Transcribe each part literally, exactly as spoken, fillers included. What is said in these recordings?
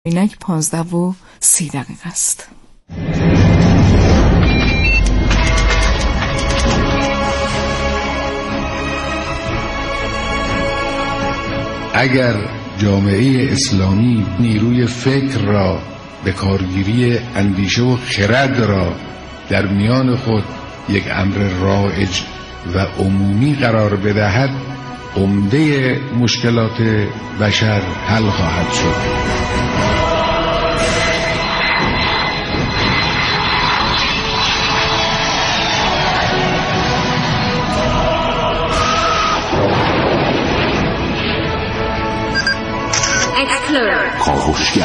اینک پانزده و سی دقیقه است. اگر جامعه اسلامی نیروی فکر را به کارگیری اندیشه و خرد را در میان خود یک امر رایج و عمومی قرار بدهد، عمده مشکلات بشر حل خواهد شد. کاوشگر.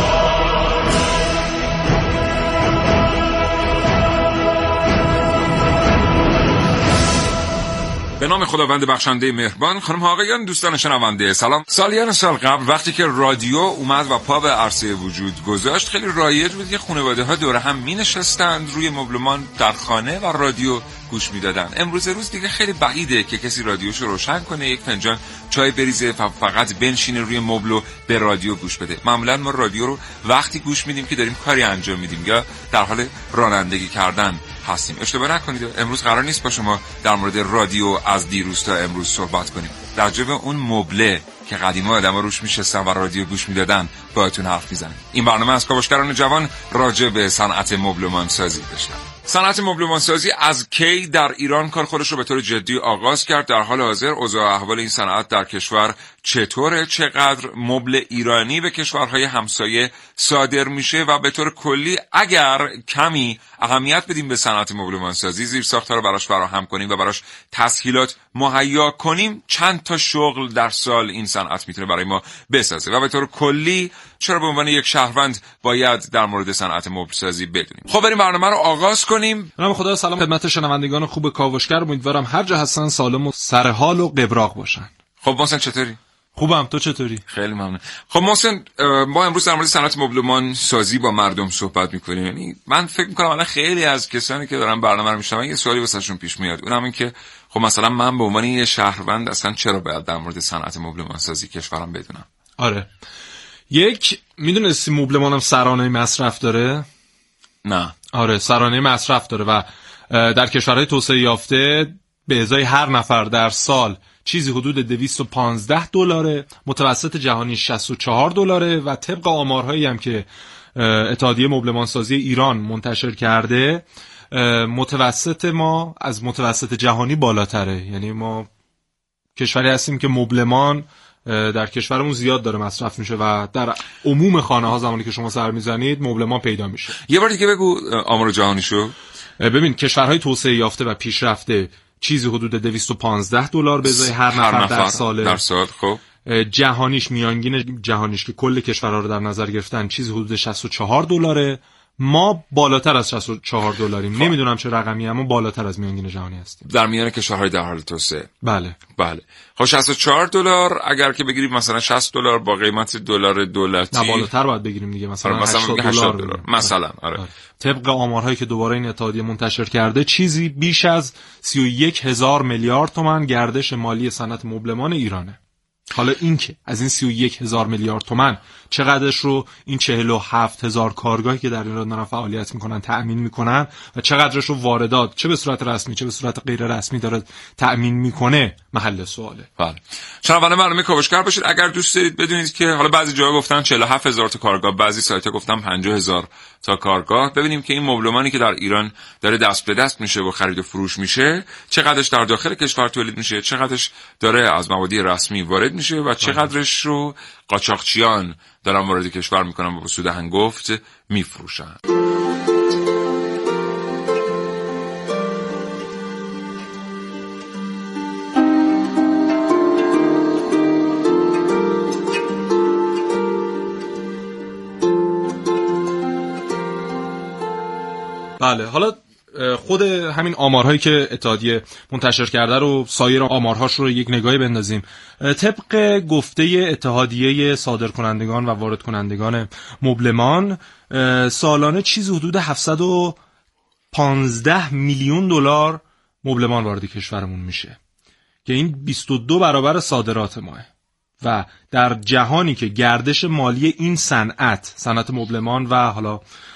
به نام خداوند بخشنده مهربان. خانم ها آقایان، دوستان شنونده سلام. سالیان سال قبل وقتی که رادیو اومد و پا به عرصه وجود گذاشت، خیلی رایج بود که خانواده ها دور هم می نشستند روی مبلمان در خانه و رادیو گوش می دادن. امروز روز دیگه خیلی بعیده که کسی رادیوشو روشن کنه، یک فنجان چای بریزه و فقط بنشینه روی مبل و به رادیو گوش بده. معمولا ما رادیو رو وقتی گوش میدیم که داریم کاری انجام میدیم یا در حال رانندگی کردن هستیم. اشتباه نکنید، امروز قرار نیست با شما در مورد رادیو از دیروز تا امروز صحبت کنیم. در جبه اون مبله که قدیما آدم‌ها روش میشستن و رادیو گوش میدادن باهاتون حرف میزنیم. این برنامه از کاوشگران جوان راجع به صنعت مبلمان سازی داشتم. صنعت مبلمان سازی از کی در ایران کار خودش رو به طور جدی آغاز کرد؟ در حال حاضر اوضاع احوال این صنعت در کشور چطوره؟ چقدر مبل ایرانی به کشورهای همسایه صادر میشه؟ و به طور کلی اگر کمی اهمیت بدیم به صنعت مبلمان سازی، زیر ساخت‌ها رو براش فراهم کنیم و براش تسهیلات مهیا کنیم، چند تا شغل در سال این صنعت میتونه برای ما بسازه؟ و به طور کلی چرا به عنوان یک شهروند باید در مورد صنعت مبل سازی بدونیم؟ خب بریم برنامه رو آغاز کنیم. نام خدا. سلام خدمت شنوندگان خوب کاوشگر. امیدوارم هر جا هستن سالم و سرحال و قبراق باشن. خب محسن چطوری؟ خوبم، تو چطوری؟ خیلی ممنون. خب محسن، ما امروز در مورد صنعت مبلمان سازی با مردم صحبت می‌کنیم. یعنی من فکر می‌کنم الان خیلی از کسانی که دارن برنامه رو میشنون یه سوالی واسهشون پیش میاد. اونم این که خب مثلا من به عنوان یه شهروند اصلا چرا باید در مورد صنعت مبلمان سازی کشورم بدونم؟ آره. یک، میدونستی مبلمان هم سرانه مصرف داره؟ نه. آره، سرانه مصرف داره و در کشورهای توسعه یافته به ازای هر نفر در سال چیزی حدود دویست و پانزده دلاره، متوسط جهانی شصت و چهار دلاره و طبق آمارهایی هم که اتحادیه مبلمان سازی ایران منتشر کرده، متوسط ما از متوسط جهانی بالاتره. یعنی ما کشوری هستیم که مبلمان در کشورمون زیاد داره مصرف میشه و در عموم خانه ها زمانی که شما سر میزنید مبلمان پیدا میشه. یه بار دیگه بگو آمار جهانی شو. ببین، کشورهای توسعه یافته و پیشرفته چیزی حدود دویست و پانزده دلار به ازای هر نفر, هر نفر در سال در سال. خب جهانیش، میانگین جهانیش که کل کشورها رو در نظر گرفتن چیزی حدود شصت و چهار دلاره. ما بالاتر از شصت و چهار دلاریم. خب. نمیدونم چه رقمی، اما بالاتر از میانگین جهانی هستیم در میان کشورهای در حال توسعه. بله بله. خب شصت و چهار دلار اگر که بگیریم مثلا شصت دلار با قیمت دلار دولتی، نه بالاتر باید بگیریم دیگه، مثلا هشتاد دلار مثلا. آره. آره. طبق آمارهایی که دوباره این اتحادیه منتشر کرده چیزی بیش از سی و یک هزار میلیارد تومان گردش مالی صنعت مبلمان ایرانه. حالا این که از این سی و یک هزار میلیارد تومان چقدرش رو این چهل و هفت هزار کارگاهی که در ایران دارن فعالیت میکنن تأمین میکنن و چقدرش رو واردات چه به صورت رسمی چه به صورت غیر رسمی داره تأمین میکنه محل سواله. بله. شنونده برنامه کاوشگر باشید. اگر دوست دارید بدونید که حالا بعضی جاها گفتن چهل و هفت هزار تا کارگاه، بعضی سایت‌ها گفتن پنجاه هزار تا کارگاه، ببینیم که این مبلمانی که در ایران داره دست به دست میشه و خرید و فروش میشه چقدرش در داخل کشور تولید میشه، چقدرش داره از مبادی رسمی وارد میشه و چقدرش رو قاچاقچیان دارن وارد کشور میکنن و به سود هنگفت میفروشن. بله. حالا خود همین آمارهایی که اتحادیه منتشر کرده رو سایر آمارهاش رو یک نگاهی بندازیم. طبق گفته اتحادیه صادرکنندگان و واردکنندگان مبلمان سالانه چیزی حدود هفتصد و پانزده میلیون دلار مبلمان وارد کشورمون میشه که این بیست و دو برابر صادرات ماه و در جهانی که گردش مالی این صنعت، صنعت مبلمان و حالا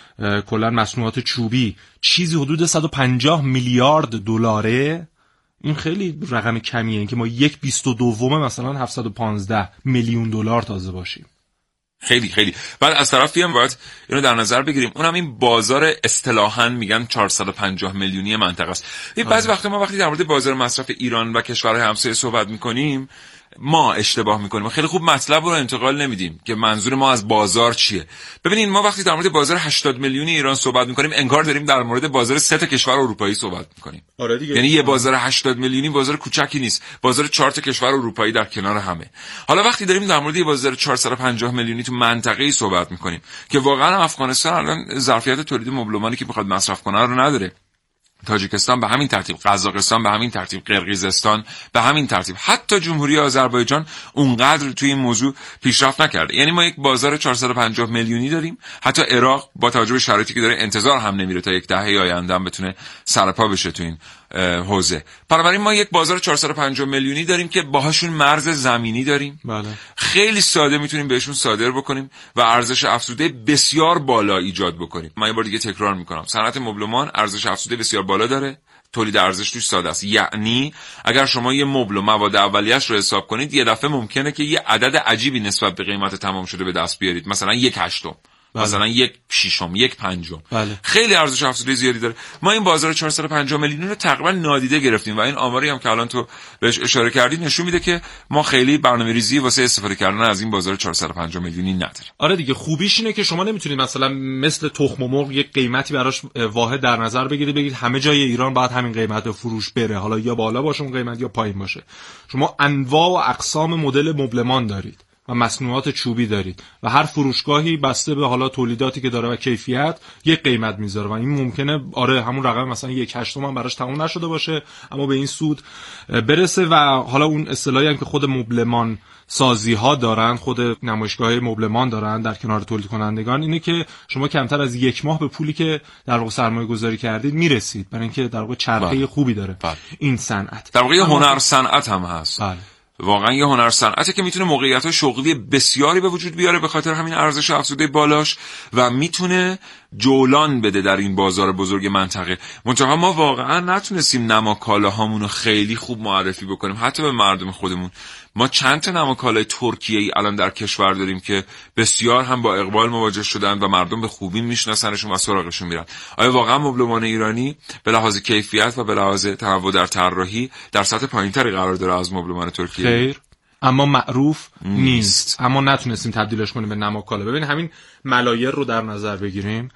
کلا مصنوعات چوبی چیزی حدود صد و پنجاه میلیارد دلاره، این خیلی رقم کمیه. این که ما یک بیست و دوم مثلا هفتصد و پانزده میلیون دلار تازه باشیم، خیلی خیلی. بعد از طرفی هم باید اینو در نظر بگیریم، اونم این بازار اصطلاحاً میگن چهارصد و پنجاه میلیونی منطقه است. بعضی وقتا ما وقتی در مورد بازار مصرف ایران و کشورهای همسایه صحبت میکنیم ما اشتباه میکنیم، خیلی خوب مطلب رو انتقال نمیدیم که منظور ما از بازار چیه. ببینید ما وقتی در مورد بازار هشتاد میلیونی ایران صحبت میکنیم انگار داریم در مورد بازار سه تا کشور اروپایی صحبت میکنیم. آره دیگه. یعنی یه بازار هشتاد میلیونی بازار کوچکی نیست، بازار چهار تا کشور اروپایی در کنار همه. حالا وقتی داریم در مورد یه بازار چهارصد و پنجاه میلیونی تو منطقه‌ای صحبت میکنیم که واقعا افغانستان الان ظرفیت تولید مبلمانی که میخواد مصرف کنه رو نداره، تاجیکستان به همین ترتیب، قزاقستان به همین ترتیب، قرقیزستان به همین ترتیب، حتی جمهوری آذربایجان اونقدر توی این موضوع پیشرفت نکرده. یعنی ما یک بازار چهارصد و پنجاه میلیونی داریم، حتی عراق با توجه به شرایطی که داره انتظار هم نمیره تا یک دهه آینده هم بتونه سرپا بشه تو این حوزه. بنابراین ما یک بازار چهارصد و پنجاه میلیونی داریم که باهاشون مرز زمینی داریم. بله. خیلی ساده میتونیم بهشون صادر بکنیم و ارزش افزوده بسیار بالا ایجاد بکنیم. من یه بار دیگه تکرار میکنم، صنعت مبلمان ارزش افزوده بسیار بالا داره، تولید ارزش توش ساده است. یعنی اگر شما یه مبل و مواد اولیه‌اش رو حساب کنید یه دفعه ممکنه که یه عدد عجیبی نسبت به قیمت تمام شده به دست بیارید، مثلا یک هشتم، بله. مثلا یک ششم، یک پنجم. بله. خیلی ارزش افزوده زیادی داره. ما این بازار چهارصد و پنجاه میلیون رو تقریبا نادیده گرفتیم و این آماری هم که الان تو بهش اشاره کردی نشون میده که ما خیلی برنامه‌ریزی واسه استفاده کردن از این بازار چهارصد و پنجاه میلیونی نداریم. آره دیگه، خوبیش اینه که شما نمیتونید مثلا مثل تخم مرغ یک قیمتی براش واحد در نظر بگیرید بگید همه جای ایران باید همین قیمت فروش بره، حالا یا بالا باشه اون قیمت یا پایین باشه. شما انواع و اقسام مدل مبلمان دارید و مصنوعات چوبی دارید و هر فروشگاهی بسته به حالا تولیداتی که داره و کیفیت یک قیمت میذاره و این ممکنه آره همون رقم مثلا یک هشتم هم براش تموم نشده باشه اما به این سود برسه. و حالا اون اصطلاحی هم که خود مبلمان سازی ها دارن، خود نمایشگاه مبلمان دارن در کنار تولید کنندگان، اینه که شما کمتر از یک ماه به پولی که در واقع سرمایه گذاری کردید میرسید، برای اینکه در واقع چرخه خوبی داره بله. این صنعت در واقع هنر صنعت هم هست. بله. واقعا یه هنر صنعتی که میتونه موقعیت‌های شغلی بسیاری به وجود بیاره به خاطر همین ارزش افزوده بالاش و میتونه جولان بده در این بازار بزرگ منطقه. منتها ما واقعا نتونستیم نماکالاهامون رو خیلی خوب معرفی بکنیم حتی به مردم خودمون. ما چند تا نماکالای ترکیه‌ای الان در کشور داریم که بسیار هم با اقبال مواجه شدن و مردم به خوبی میشناسنشون و سراغشون میرن. آیا واقعا مبلمان ایرانی به لحاظ کیفیت و به لحاظ تنوع در طراحی در سطح پایین‌تری قرار داره از مبلمان ترکیه؟ خیر، اما معروف نیست. نیست. اما نتونستیم تبدیلش کنیم به نماکالا. ببین همین ملایر رو در نظر بگیریم،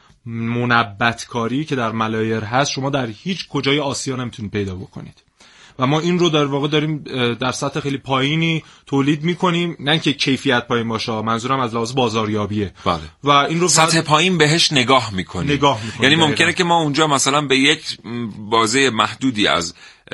منبتکاری که در ملایر هست شما در هیچ کجای آسیا نمیتونید پیدا بکنید و ما این رو در واقع داریم در سطح خیلی پایینی تولید میکنیم، نه که کیفیت پایین باشه، منظورم از لحاظ بازاریابیه. بله. و این رو سطح پایین بهش نگاه میکنیم. نگاه میکنیم. یعنی ممکنه که ما اونجا مثلا به یک بازه محدودی از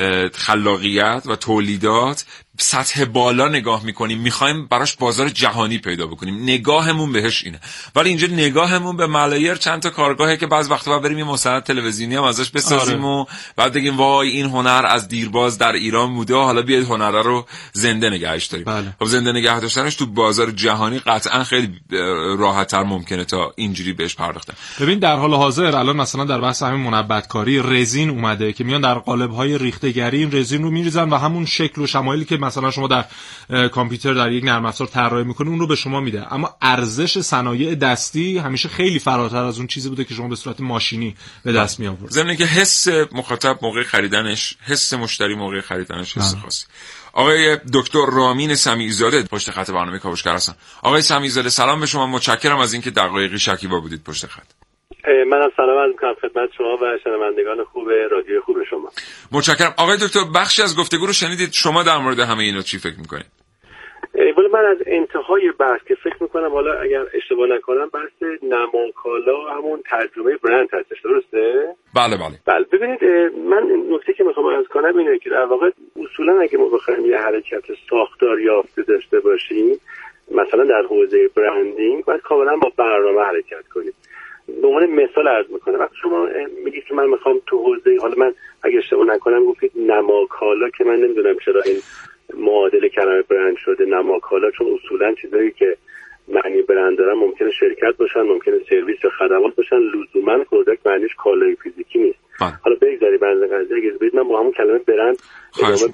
خلاقیت و تولیدات سطح بالا نگاه میکنیم، میخوایم براش بازار جهانی پیدا بکنیم، نگاهمون بهش اینه. ولی اینجا نگاهمون به ملایر چند تا کارگاهه که بعض وقتا بریم یه مستند تلویزیونی هم ازش بسازیم آره. و بعد بگیم وای این هنر از دیرباز در ایران بوده و حالا بیاید هنر رو زنده نگهش داریم. بله. خب زنده نگه داشتنش تو بازار جهانی قطعا خیلی راحت‌تر ممکنه تا اینجوری بهش پرداختن. ببین در حال حاضر الان مثلا در بحث همین منبتکاری رزین اومده که میان در قالب‌های ریخته‌گری این رزین رو میریزن و همون شکل و شمایلی که مثلا شما در کامپیوتر در یک نرم افزار طراحی میکنید اون رو به شما میده. اما ارزش صنایع دستی همیشه خیلی فراتر از اون چیزی بوده که شما به صورت ماشینی به دست می آورد. ضمن اینکه حس مخاطب موقع خریدنش، حس مشتری موقع خریدنش حس خاصی. آقای دکتر رامین سمیع‌زاده پشت خط برنامه کاوشگر هستن. آقای سمیع‌زاده سلام به شما، متشکرم از اینکه دقایقی شکیبا بودید پشت خط. منم سلام عرض می‌کنم خدمت شما و شنوندگان خوب رادیو خوب شما. متشکرم. آقای دکتر بخشی از گفتگو رو شنیدید، شما در مورد همه اینا چی فکر می‌کنید؟ ولی من از انتهای بحث که فکر می‌کنم حالا اگر اشتباه نکنم بحث نماکالا همون ترجمه برند هستش، درسته؟ بله بله. بله ببینید من نکته که می‌خوام عرض کنم اینه که در واقع اصولا اگه ما بخوایم یه حرکت ساختار یافته داشته باشیم مثلا در حوزه برندینگ باید کاملا با برنامه حرکت کنیم. به عنوان مثال عرض میکنم وقتی شما میگید که من میخوام تو حوزه، حالا من اگه اشتباه نکنم گفتید نماکالا که من نمیدونم چرا این معادل کلمه برند شده نماکالا، چون اصولا چیزایی که معنی برند دارن ممکنه شرکت باشن، ممکنه سرویس یا خدمات باشن، لزوما پروداکت معنیش کالای فیزیکی نیست. با. حالا بگذاری بنز قضیه اگه ببینید من با همون کلمه برند ادامه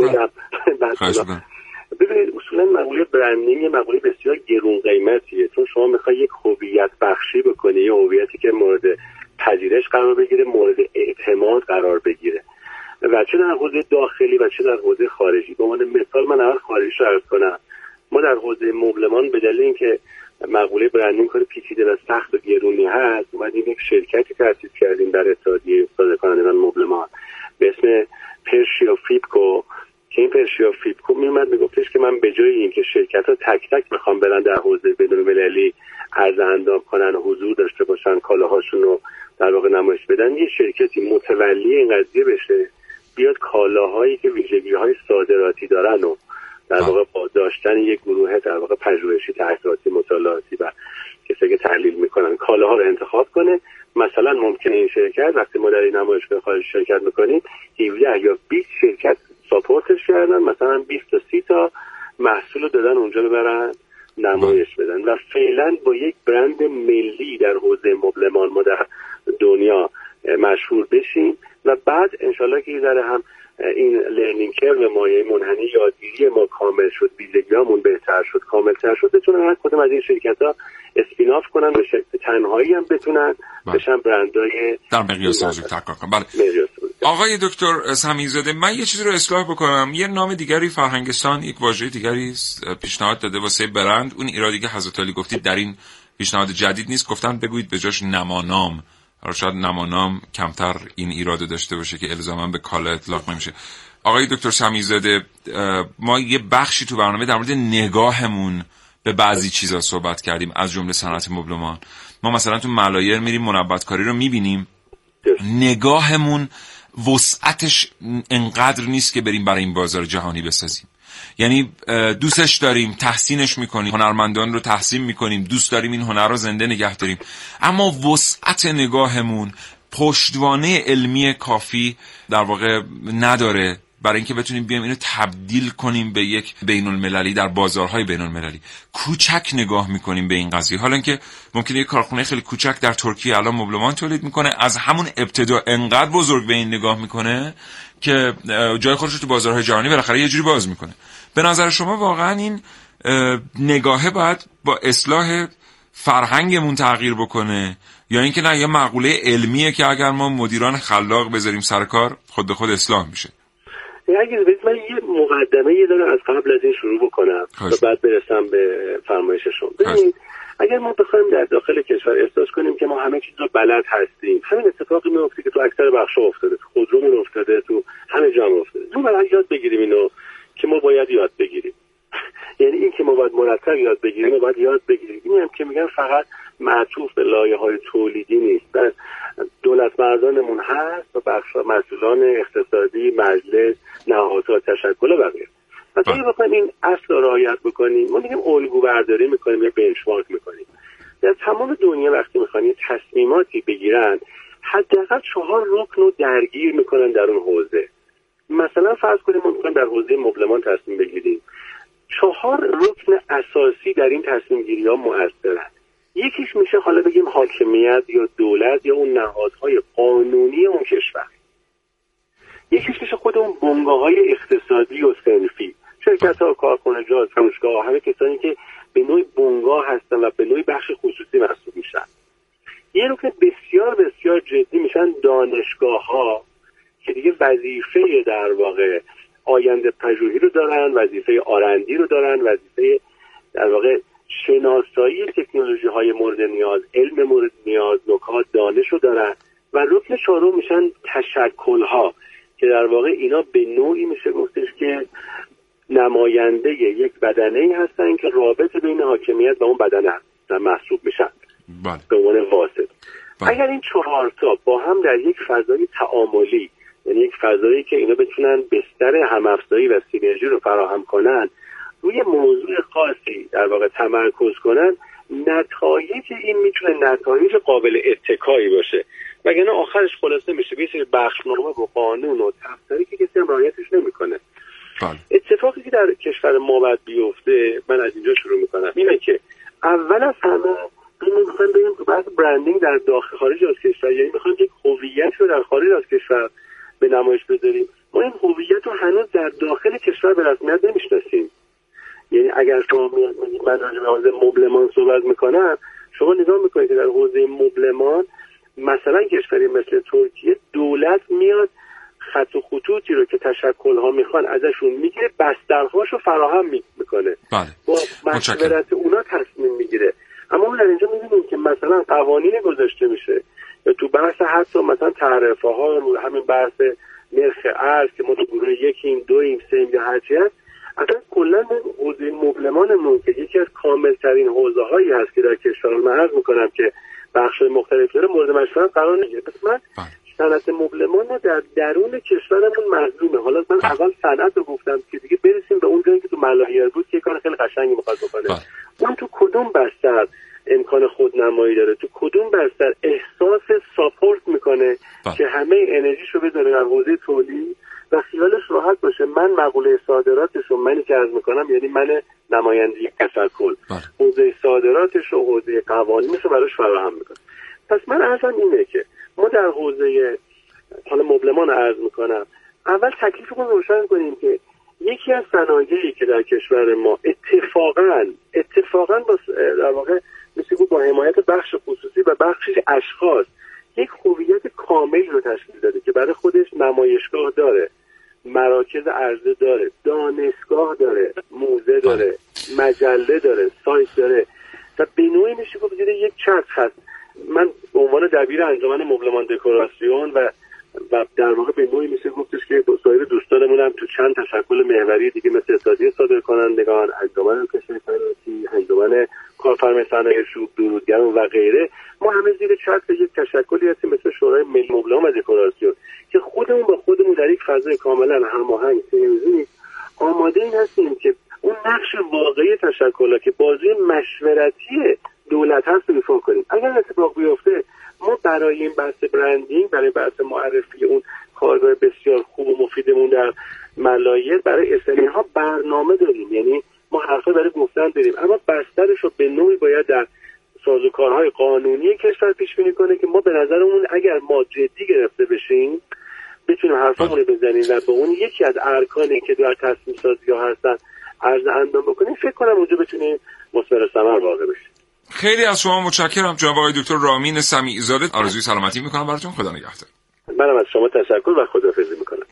بدم. ببینید اصولا مقوله برندینگ مقوله بسیار گرون قیمتیه، چون شما میخوای یک هویت بخشی بکنی، یه هویتی که مورد پذیرش قرار بگیره، مورد اعتماد قرار بگیره، و چه در حوزه داخلی و چه در حوزه خارجی. به عنوان مثال من اول خارجی رو عرض کنم. ما در حوزه مبلمان به دلیل اینکه مقوله برندینگ کار پیچیده و سخت و گرونی هست، اومدیم یک شرکتی تأسیس کردیم در اتحادیه صادر کنندگان مبلمان به اسم پرشیا فیبکو، که این پرشیا فیبکو میومد میگفتش که من به جای اینکه شرکت‌ها تک تک بخوام برن در حوزه بین‌المللی عرضه اندام کنن و حضور داشته باشن، کالاهاشون رو در واقع نمایش بدن، یه شرکتی متولی این قضیه بشه، بیاد کالاهایی که ویژگی‌های صادراتی دارن و در واقع با داشتن یک گروه در واقع پژوهشی، تحقیقاتی، مطالعاتی و کسایی که تحلیل میکنن کالاها رو انتخاب کنه. مثلا ممکنه این شرکت وقتی ما در این نمایشگاه خارجی شرکت میکنیم هفده یا بیست شرکت ساپورتش کردن، مثلا بیست تا سی تا محصول دادن اونجا ببرن نمایش بدن، و فعلا با یک برند ملی در حوزه مبلمان ما در دنیا مشهور بشیم، و بعد انشالله که یه ذره هم این لرنینگ کرو مایه منحنی یادگیری ما کامل شد، ویژگی‌هامون بهتر شد، کامل‌تر شد، بتونن هر کدوم از این شرکت‌ها اسپین آف کنن، به شکل تنهایی هم بتونن بله. بشن برندهای در مقیاس بزرگتر کار کنن. بله. آقای دکتر سمیع‌زاده، من یه چیزی رو اصلاح بکنم. یه نام دیگری فرهنگستان، یک واژه دیگری پیشنهاد داده واسه برند. اون ایرادی که حضرت علی گفتید در این پیشنهاد جدید نیست، گفتن بگویید به جاش نمانام. شاید نمانام کمتر این ایرادو داشته باشه که الزاما به کالا اطلاق نمیشه. آقای دکتر سمیع‌زاده، ما یه بخشی تو برنامه در مورد نگاهمون به بعضی چیزا صحبت کردیم، از جمله صنعت مبلمان. ما مثلا تو ملایر میریم منبت‌کاری رو میبینیم، نگاهمون وسعتش انقدر نیست که بریم برای این بازار جهانی بسازیم. یعنی دوستش داریم، تحسینش میکنیم، هنرمندان رو تحسین میکنیم، دوست داریم این هنر رو زنده نگه داریم، اما وسعت نگاهمون پشتوانه علمی کافی در واقع نداره برای اینکه بتونیم بیایم اینو تبدیل کنیم به یک بین المللی در بازارهای بین المللی. کوچک نگاه میکنیم به این قضیه، حالا اینکه ممکنه یک کارخونه خیلی کوچک در ترکیه الان مبلمان تولید میکنه، از همون ابتدا انقدر بزرگ به این نگاه میکنه که جای خودش رو تو بازارهای جهانی بالاخره یه جوری باز میکنه. به نظر شما واقعا این نگاهه باید با اصلاح فرهنگمون تغییر بکنه، یا اینکه نه یه مقوله علمیه که اگر ما مدیران خلاق بذاریم سر کار خود به خود اصلاح میشه؟ اگه بذارید من یه مقدمه یه دارم از قبل از این شروع بکنم تا بعد برسم به فرمایش شما. ببینید اگر ما بخوایم در داخل کشور احساس کنیم که ما همه چیز رو بلد هستیم، همین اتفاقی میفته که تو اکثر بخشا افتاده، تو خودرومون افتاده، تو همه جا افتاده. ما باید یاد بگیریم اینو که ما باید یاد بگیریم. یعنی این که ما باید مرتب یاد بگیریم، ما باید یاد بگیریم. این هم که میگن فقط معطوف به لایه‌های تولیدی نیست، دولت مردانمون هست و بخش مسئولان اقتصادی، مجلس، نهادها، تشکل و بقیه. مثلا اگه بخوایم این اصل رو رعایت بکنیم، ما میگیم الگو برداری میکنیم یا بنچمارک میکنیم. در تمام دنیا وقتی میخوان تصمیماتی بگیرن، حداقل چهار رکن رو درگیر میکنن در اون حوزه. مثلا فرض کنیم ما میخوایم در حوزه مبلمان تصمیم بگیریم، چهار رکن اساسی در این تصمیم گیری ها مؤثرن. یکیش میشه حالا بگیم حاکمیت یا دولت یا اون نهادهای قانونی اون کشور. یکیش میشه خود اون بنگاه‌های اقتصادی و صنفی، شرکت‌ها، کارخانجات، فروشگاه‌ها، همه کسانی که به نوعی بنگاه هستن و به نوعی بخش خصوصی محسوب میشن. یه رکن بسیار بسیار جدی میشن دانشگاه‌ها که دیگه وظیفه در واقع آینده پژوهی رو دارن، وظیفه آرندی رو دارن، وظیفه در واقع شناسایی تکنولوژی های مورد نیاز، علم مورد نیاز، نکات، دانش رو دارن. و رکن چهارم میشن تشکل ها که در واقع اینا به نوعی میشه گفتش که نماینده یک بدنه‌ای هستن که رابطه بین حاکمیت و اون بدنه محسوب میشن به عنوان واسط. اگر این چهار تا با هم در یک فضای تعاملی، یعنی یک فضایی که اینا بتونن بستر هم‌افزایی و سینرژی رو فراهم کنن، روی موضوع خاصی در واقع تمرکز کنن، نتایج این میتونه نتایج قابل اتکایی باشه. وگرنه آخرش خلاصه میشه به یه سری بخشنامه و قانون و تفسیری که کسی هم رعایتش نمیکنه. بله. اتفاقی که در کشور ما باید بیفته، من از اینجا شروع میکنم، اینه که اول از همه این میخوایم بگیم که بعد برندینگ در داخل خارج از کشور، یعنی میخوایم یک هویت رو در خارج از کشور به نمایش بذاریم. ما این هویت رو هنوز در داخل کشور به رسمیت نمیشناسیم. یعنی اگر شما میگید من راجع به حوزه مبلمان صحبت میکنم، شما نگاه میکنید که در حوزه مبلمان مثلا کشوری مثل ترکیه دولت میاد خط و خطوطی رو که تشکل‌ها میخوان ازشون میگیره، بسترهاشو فراهم میکنه، بله. با مشورت اونا تصمیم میگیره. اما ما در اینجا میبینیم که مثلا قوانین گذاشته میشه یا تو بحث حتی مثلا تعرفه ها رو، همین بحث نرخ ارز که ما تو گروه یکیم، دویم، سیم یا هرچی هست، اصلا کلا حوزه مبلمانمون که یکی از کاملترین حوزه هایی هست که در کشور من عرض میکنم که بخش مختلف داره، مورد مشورت قرار نگیره. پس من صنعت مبلمان رو در درون کشورمون مظلومه. حالا من اول صنعت رو گفتم که دیگه برسیم به اون جایی که تو ملاحیر بود که کار خیلی قشنگی میخواد بکنه. اون تو کدوم بستر امکان خودنمایی داره، تو کدوم بستر احساس ساپورت میکنه با. که همه انرژیشو بذاره در حوزه تولید و خیالش راحت باشه من مقوله صادراتش رو، منی که عرض میکنم یعنی من نمایندگی تشکل، حوزه صادراتش و حوزه قوانینش رو براش فراهم میکنه. پس من عرضم اینه که ما در حوزه حالا مبلمان عرض میکنم، اول تکلیفمون روشن کنیم که یکی از صنایعی که در کشور ما اتفاقاً اتفاقاً با در واقع مثل بود با حمایت بخش خصوصی و بخش اشخاص یک هویت کامل رو تشکیل داده که برای خودش نمایشگاه داره، مراکز عرضه داره، دانشگاه داره، موزه داره، مجله داره، سایت داره و به نوعی میشه گفت یک چرخ هست. من به عنوان دبیر انجمن مبلمان دکوراسیون و و در واقع به نوعی میشه گفتش که با سایر دوستانمون هم تو چند تشکل محوری دیگه مثل اتحادیه صادرکنندگان، انجمن کشور صنعتی، انجمن کارفرمای صنایع چوب، درودگران و غیره، ما همه زیر چتر یک تشکلی هستیم مثل شورای ملی مبلمان و دکوراسیون که خودمون با خودمون در یک فضای کاملا هماهنگ سنجی آماده این هستیم که اون نقش واقعی تشکل‌ها که بازوی مشورتی دولت هست رو ایفا کنیم. اگر اتفاق بیفته ما برای این بحث برندینگ، برای بحث معرفی اون کارگاه بسیار خوب و مفیدمون در ملایر، برای اسمی ها برنامه داریم، یعنی ما حرفا برای گفتن داریم، اما بسترش رو به نوعی باید در سازوکارهای قانونی کشور پیش بینی کنه که ما به نظرمون اگر ما جدی گرفته بشیم بتونیم حرفامون رو بزنیم و به اون یکی از ارکانی که در تصمیم سازی ها هستن عرض اندام بکنیم، فکر کنم اونجا بتونیم مثمر ثمر واقع بشیم. خیلی از شما متشکرم جناب آقای دکتر رامین سمیع‌زاده. آرزوی سلامتی میکنم براتون. خدا نگهدار. منم از شما تشکر و خداحافظی میکنم.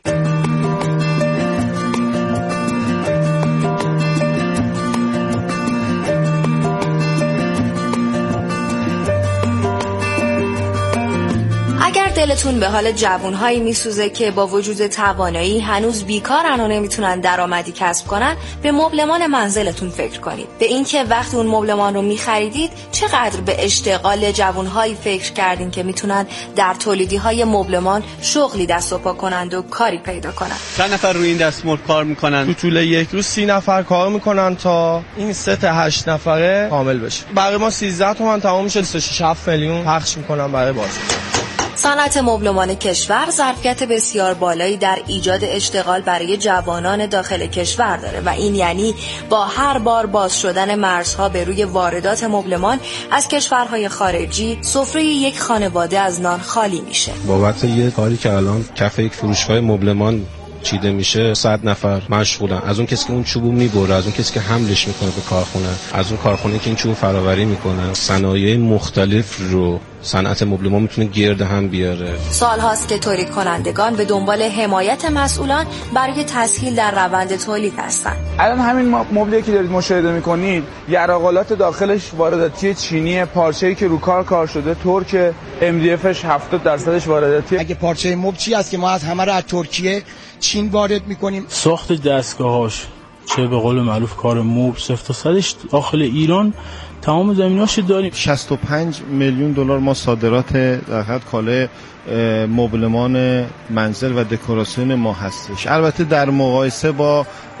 اگر دلتون به حال جوانهایی میسوزه که با وجود توانایی هنوز بیکارن و نمیتونن درآمدی کسب کنن، به مبلمان منزلتون فکر کنید. به اینکه وقتی اون مبلمان رو میخریدید چقدر به اشتغال جوانهایی فکر کردین که میتونن در تولیدی‌های مبلمان شغلی دست و پا کنند و کاری پیدا کنن. چند نفر روی این دستمزد کار میکنن؟ تو طول یک روز سی نفر کار میکنن تا این ست هشت نفره کامل بشه. برای ما سیزده تومن تمام میشه، بیست و شش میلیون پخش میکنن برای بازار. صنعت مبلمان کشور ظرفیت بسیار بالایی در ایجاد اشتغال برای جوانان داخل کشور داره و این یعنی با هر بار باز شدن مرزها به روی واردات مبلمان از کشورهای خارجی، سفره یک خانواده از نان خالی میشه. بابت یه کاری که الان کف یک فروشگاه مبلمان چیده میشه صد نفر مشغولن، از اون کسی که اون چوبو میبره، از اون کسی که حملش میکنه به کارخونه، از اون کارخونه که این چوبو فراوری میکنه. صنایع مختلف رو صنعت مبلمان میتونه گرد هم بیاره. سال هاست که تولید کنندگان به دنبال حمایت مسئولان برای تسهیل در روند تولید هستند. الان همین مبلی که دارید مشاهده میکنید یرقالات داخلش وارداتی چینی، پارچه‌ای که رو کار کار شده ترک، ام دی افش هفتاد درصدش وارداتی. اگه پارچه مبل چی است که ما از همه رو از ترکیه، چین وارد میکنیم. ساخت دستگاهاش چه به قول معروف کار مبل صفر تا صدش داخل ایران تمام زمیناش داریم. شصت و پنج میلیون دلار ما صادرات در حد کالای مبلمان منزل و دکوراسیون ما هستش. البته در مقایسه با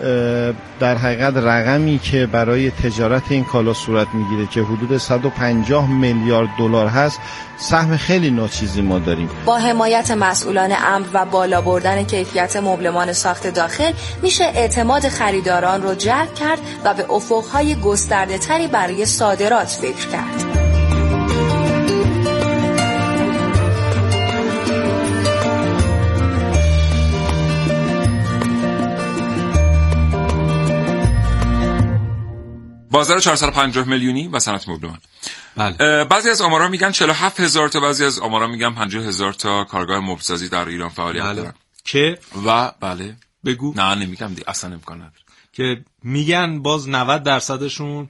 در حقیقت رقمی که برای تجارت این کالا صورت میگیره که حدود صد و پنجاه میلیارد دلار هست، سهم خیلی ناچیزی ما داریم. با حمایت مسئولان امر و بالا بردن کیفیت مبلمان ساخت داخل میشه اعتماد خریداران رو جلب کرد و به افقهای گسترده تری برای صادرات فکر کرد. بازار چهارصد و پنجاه میلیونی و صنعت مبلمان. بله. بعضی از آمارا میگن چهل و هفت هزار تا، بعضی از آمارا میگن پنجاه هزار تا کارگاه مبلسازی در ایران فعالیت بله. دارن که و بله بگو نه نمیگم دی اصلا امکان نداره که میگن باز نود درصدشون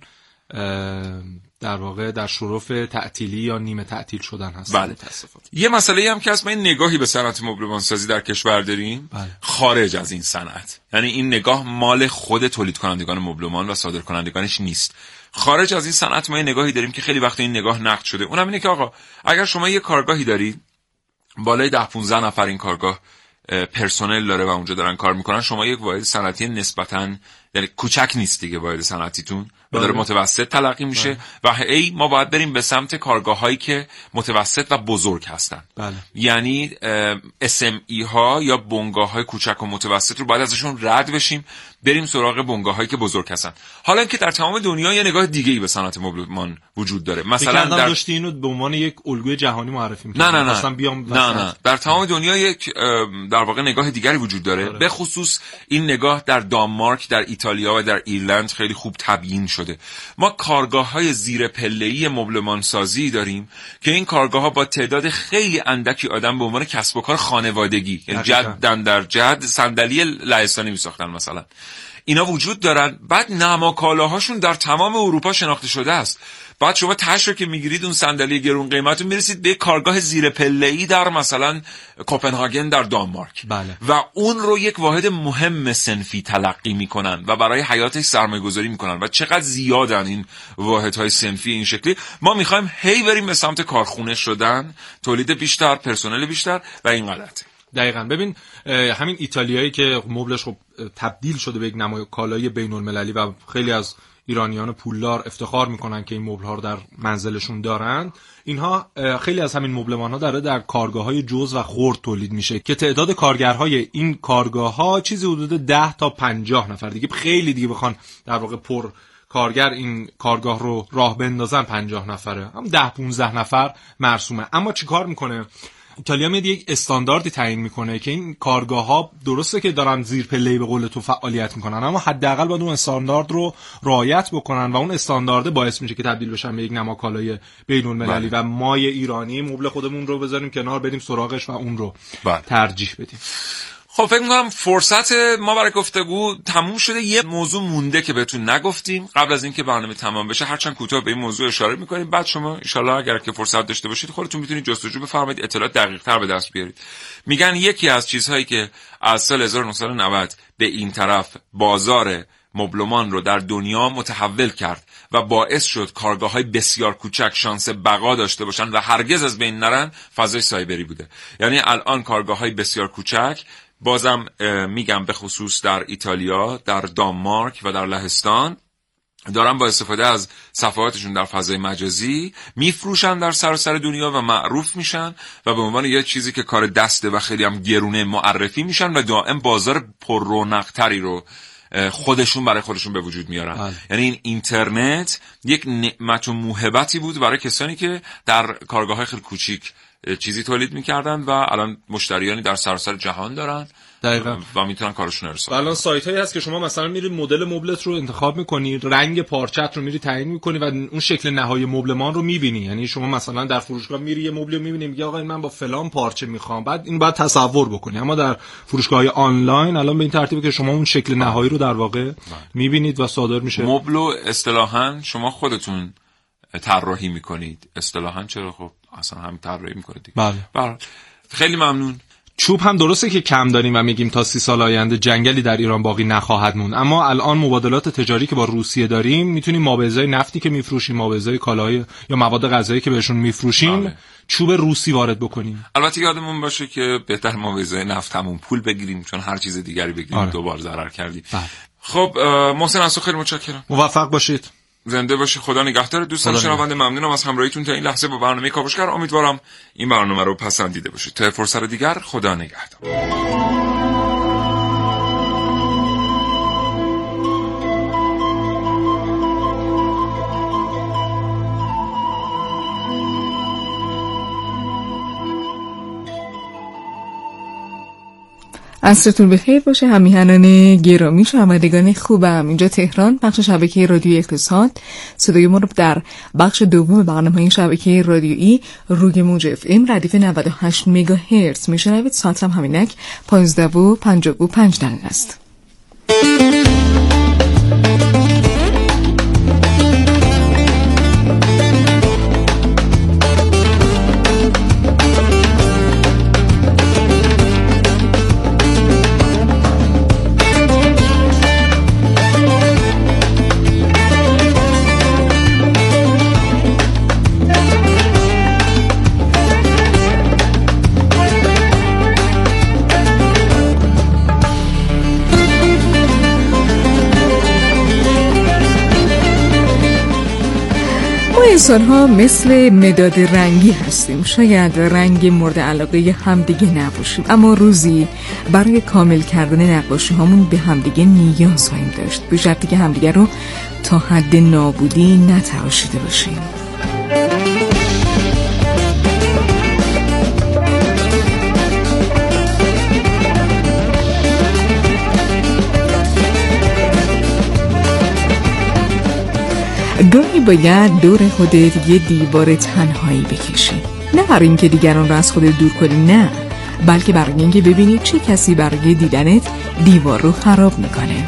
در واقع در شرف تعطیلی یا نیمه تعطیل شدن هستن. بله. یه مسئله هم که هست، ما این نگاهی به صنعت مبلمان سازی در کشور داریم بله. خارج از این صنعت، یعنی این نگاه مال خود تولید کنندگان مبلمان و صادر کنندگانش نیست. خارج از این صنعت ما این نگاهی داریم که خیلی وقت این نگاه نقد شده. اونم اینه که آقا اگر شما یه کارگاهی دارید بالای ده پانزده نفر این کارگاه پرسنل داره و اونجا دارن کار میکنن، شما یک واحد صنعتی نسبتاً یعنی کوچک نیست دیگه واحد صنعتیتون و داره متوسط تلقی میشه بله. و ای ما باید بریم به سمت کارگاه‌هایی که متوسط و بزرگ هستن بله. یعنی اس ام ای ها یا بنگاه‌های کوچک و متوسط رو باید ازشون رد بشیم، بریم سراغ بنگاه‌هایی که بزرگ هستن. حالا اینکه در تمام دنیا یه نگاه دیگه‌ای به صنعت مبلمان وجود داره، مثلا در داشتی اینو به عنوان یک الگوی جهانی معرفی می‌کنی. نه نه نه. بیام نه نه در تمام دنیا یک در واقع نگاه دیگری وجود داره، به خصوص این نگاه در دانمارک، در ایتالیا و در ایرلند خیلی خوب تبیین شده. ما کارگاه‌های زیر پله‌ای مبلمان سازی داریم که این کارگاه‌ها با تعداد خیلی اندکی آدم به عنوان کسب و کار خانوادگی، یعنی جدن در جد صندلی لهستانی می‌ساختن مثلا، اینا وجود دارن. بعد نماکالاهاشون در تمام اروپا شناخته شده است. بعد شما تاش رو که میگیرید اون صندلی گرون قیمت رو میرسید به کارگاه زیر پله‌ای در مثلا کوپنهاگن در دانمارک بله. و اون رو یک واحد مهم صنفی تلقی میکنن و برای حیاتش سرمایه‌گذاری میکنن و چقدر زیادن این واحدهای صنفی این شکلی. ما میخوایم هی بریم به سمت کارخونه شدن، تولید بیشتر، پرسنل بیشتر و این غلطه. دقیقاً. ببین همین ایتالیایی که مبلش خب تبدیل شده به یک نمای کالای بین‌المللی و خیلی از ایرانیان پولدار افتخار میکنن که این مبل‌ها رو در منزلشون دارن، اینها خیلی از همین مبلمان‌ها داره در کارگاه‌های جزء و خرد تولید میشه که تعداد کارگرهای این کارگاه‌ها چیزی حدود ده تا پنجاه نفر دیگه، خیلی دیگه بخوان در واقع پر کارگر این کارگاه رو راه بندازن پنجاه نفره، هم ده پانزده نفر مرسومه. اما چی کار میکنه ایتالیا؟ میاد یک استانداردی تعیین میکنه که این کارگاه‌ها درسته که دارن زیر پله‌ای به قول تو فعالیت میکنن، اما حداقل باید اون استاندارد رو رعایت بکنن و اون استاندارد باعث میشه که تبدیل بشن به یک نماکالای بین‌المللی و مای ایرانی مبل خودمون رو بذاریم کنار، بریم سراغش و اون رو بله. ترجیح بدیم. خب فکر می‌کنم فرصت ما برای گفتگو تموم شده. یه موضوع مونده که بهتون نگفتیم قبل از اینکه برنامه تمام بشه، هرچند کوتاه به این موضوع اشاره می‌کنیم، بعد شما ان شاءالله اگر که فرصت داشته باشید خودتون می‌تونید جستجو بفرمایید، اطلاعات دقیق‌تر به دست بیارید. میگن یکی از چیزهایی که از سال هزار و نهصد و نود به این طرف بازار مبلمان رو در دنیا متحول کرد و باعث شد کارگاه‌های بسیار کوچک شانس بقا داشته باشن و هرگز از بین نرن، فضای سایبری بوده. یعنی الان کارگاه‌های بسیار کوچک، بازم میگم به خصوص در ایتالیا، در دانمارک و در لهستان، دارن با استفاده از صفحاتشون در فضای مجازی میفروشن در سراسر دنیا و معروف میشن و به عنوان یه چیزی که کار دسته و خیلی هم گرونه معرفی میشن و دائم بازار پر رونق‌تری رو خودشون برای خودشون به وجود میارن. آه. یعنی این اینترنت یک نعمت و موهبتی بود برای کسانی که در کارگاه‌های خیلی کوچیک چیزی تولید میکردن و الان مشتریانی در سراسر جهان دارن دقیقاً و میتونن کارشون رو ارسال. الان سایت هایی هست که شما مثلا میری مدل مبلت رو انتخاب میکنی، رنگ پارچت رو میری تعیین میکنی و اون شکل نهایی مبلمان رو میبینی. یعنی شما مثلا در فروشگاه میری یه مبل رو میبینی، میگه آقا من با فلان پارچه میخوام، بعد این باید تصور بکنی. اما در فروشگاه‌های آنلاین الان به این ترتیبه که شما اون شکل نهایی رو در واقع میبینید و صادر میشه. مبل اصطلاحاً شما خودتون طراحی میکنید. اصطلاحاً چرا؟ خب اصلا همین طراحی میکنید. بله. بله. خیلی ممنون. چوب هم درسته که کم داریم و میگیم تا سی سال آینده جنگلی در ایران باقی نخواهد موند، اما الان مبادلات تجاری که با روسیه داریم، میتونیم ما به ازای نفتی که میفروشیم، ما به ازای کالاهای یا مواد غذایی که بهشون میفروشیم بله. چوب روسی وارد بکنیم. البته یادمون باشه که بهتر ما به ازای نفت همون پول بگیریم، چون هر چیز دیگری بگیریم آره. دوبار ضرر کردیم. خب محسن اسو خیلی متشکرم. موفق باشید. زنده باشید. خدا نگهدار. دوستان شنونده ممنونم از همراهیتون تا این لحظه با برنامه کاوشگر. امیدوارم این برنامه رو پسندیده باشید. تا فرصت دیگر خدا نگهدار. عصرتون بخیر باشه همیهنان گرامی، شنوندگان خوبم. اینجا تهران، بخش شبکه رادیویی اقتصاد. صدای ما رو در بخش دوم برنامه‌های شبکه رادیویی روی موج اف ام ردیف نود و هشت مگاهرتز میشنوید. ساعت هم همینک پانزده و پنجاه و پنج دقیقه است. انسان ها مثل مداد رنگی هستیم. شاید رنگ مورد علاقه همدیگه نباشیم، اما روزی برای کامل کردن نقاشی هامون به همدیگه نیاز خواهیم داشت، به شرطی که همدیگه رو تا حد نابودی نتراشیده باشیم. گاهی باید دور خودت یه دیوار تنهایی بکشی، نه برای اینکه دیگران رو از خودت دور کنی، نه، بلکه برای اینکه ببینی چه کسی برای دیدنت دیوار رو خراب میکنه.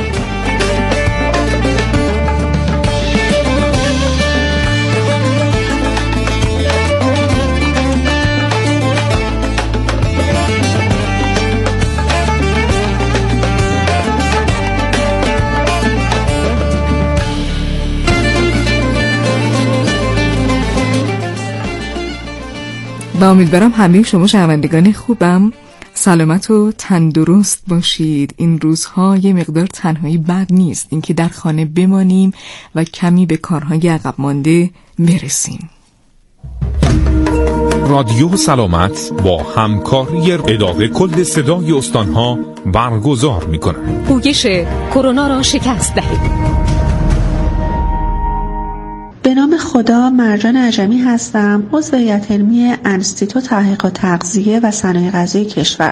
و امیدوارم همه شما شنوندگان خوبم سلامت و تندرست باشید. این روزها یه مقدار تنهایی بد نیست، اینکه در خانه بمانیم و کمی به کارهای عقب مانده برسیم. رادیو سلامت با همکاری اداره کل صدای استانها برگزار می‌کند. پویش کرونا را شکست دهید. به نام خدا، مرجان عجمی هستم، عضو هیئت علمی انستیتو تحقیقات تغذیه و صنایع غذایی کشور.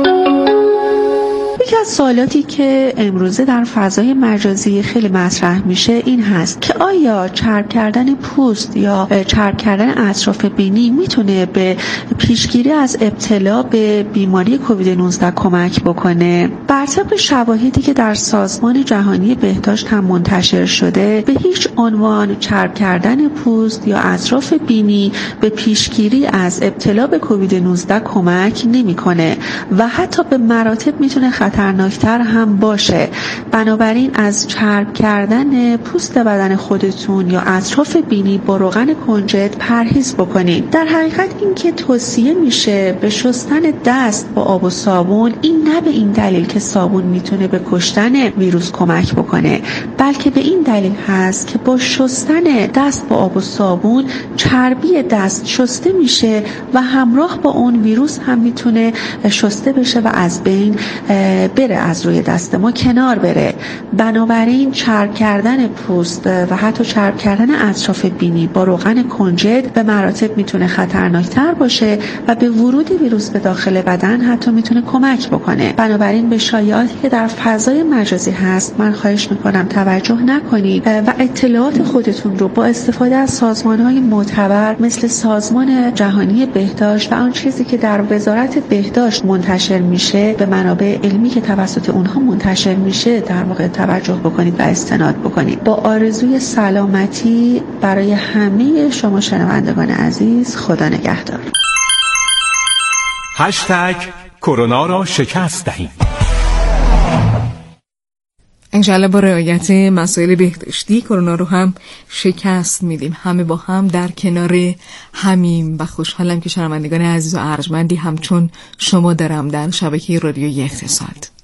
یکی از سوالاتی که امروزه در فضای مجازی خیلی مطرح میشه این هست که آیا چرب کردن پوست یا چرب کردن اطراف بینی میتونه به پیشگیری از ابتلا به بیماری کووید نوزده کمک بکنه؟ بر طبق شواهدی که در سازمان جهانی بهداشت هم منتشر شده، به هیچ عنوان چرب کردن پوست یا اطراف بینی به پیشگیری از ابتلا به کووید نوزده کمک نمیکنه و حتی به مراتب میتونه خطرناکتر هم باشه. بنابراین از چرب کردن پوست بدن خودتون یا اطراف بینی با روغن کنجد پرهیز بکنید. در حقیقت این که توصیه میشه به شستن دست با آب و صابون، این نه به این دلیل که صابون میتونه به کشتن ویروس کمک بکنه، بلکه به این دلیل هست که با شستن دست با آب و صابون چربی دست شسته میشه و همراه با اون ویروس هم میتونه شسته بشه و از بین بره، از روی دست ما کنار بره. بنابراین چرب کردن پوست و حتی چرب کردن اطراف بینی با روغن کنجد به مراتب میتونه خطرناکتر باشه و به ورود ویروس به داخل بدن حتی میتونه کمک بکنه. بنابراین به شایعاتی که در فضای مجازی هست من خواهش میکنم توجه نکنید و اطلاعات خودتون رو با استفاده از سازمان‌های معتبر مثل سازمان جهانی بهداشت و آن چیزی که در وزارت بهداشت منتشر میشه، به منابع علمی که توسط اونها منتشر میشه در واقع توجه بکنید و استناد بکنید. با آرزوی سلامتی برای همه شما شنوندگان عزیز، خدا نگهدار. هشتگ کرونا را شکست دهیم. انشالله با رعایت مسائل بهداشتی کرونا رو هم شکست میدیم. همه با هم در کنار همیم و خوشحالم که شنوندگان عزیز و ارجمندی همچون شما دارم در شبکه رادیویی اقتصاد.